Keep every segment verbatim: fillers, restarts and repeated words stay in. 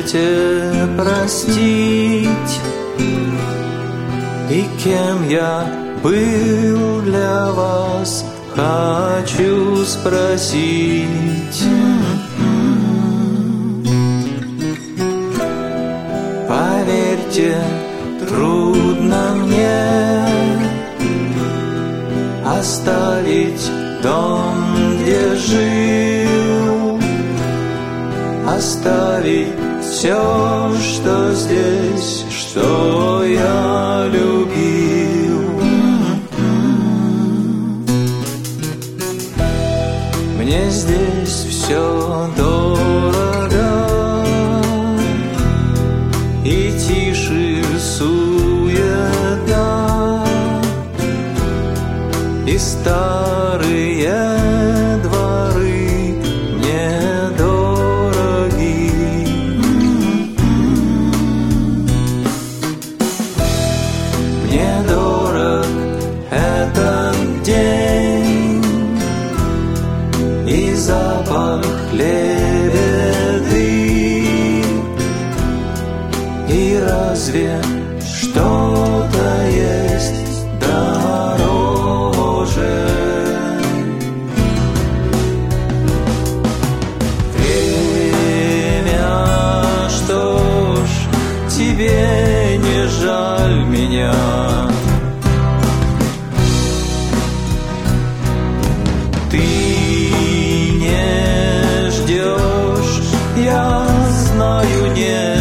можете простить? И кем я был для вас, хочу спросить. Поверьте, трудно мне оставить дом, где жил, оставить все, что здесь, что я любил. Мне здесь все дорого, и тише суета, и старые дворы недороги. Мне дорог этот день и запах лебеды. И разве что-то есть дороже? Время, что ж, тебе не жаль меня? Ты не ждешь, я знаю, нет.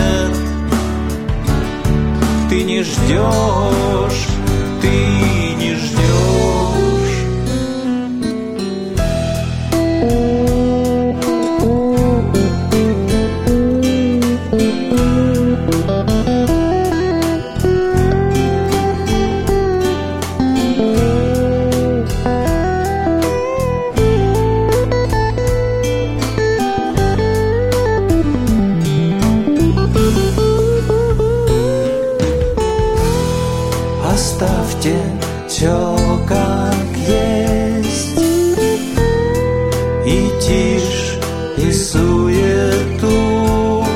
Ты не ждешь, ты не ждешь. Оставьте все как есть, и тишь, и суету.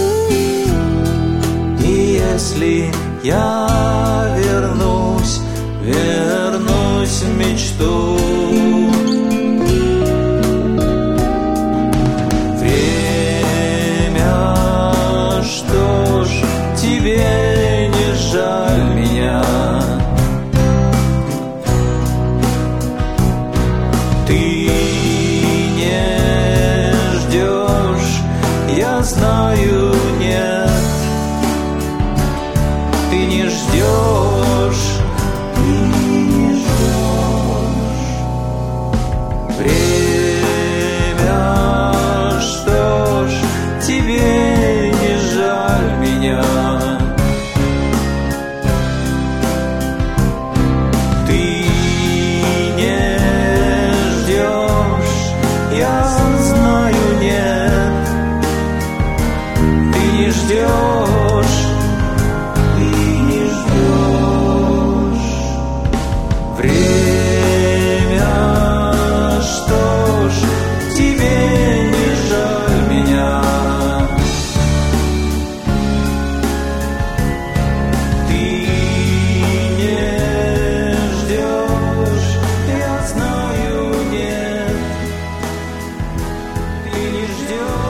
И если я вернусь, вернусь в мечту. Время, что ж, тебе не жаль меня? Я знаю, нет, ты не ждешь, ты не ждешь. Время, что ж, тебе не жаль меня? Ты не ждешь, я знаю, нет. Ты не ждешь, ты не ждешь. Время, что ж, тебе не жаль меня? Ты не ждешь, я знаю, нет. Ты не ждешь.